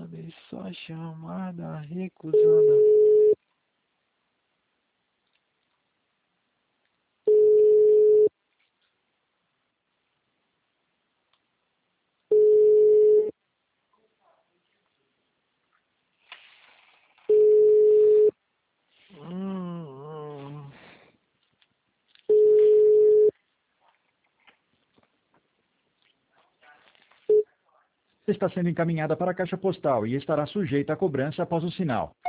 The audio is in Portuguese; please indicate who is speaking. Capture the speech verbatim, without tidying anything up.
Speaker 1: Olha só a chamada recusada. Hum,
Speaker 2: Está sendo encaminhada para a caixa postal e estará sujeita à cobrança após o sinal.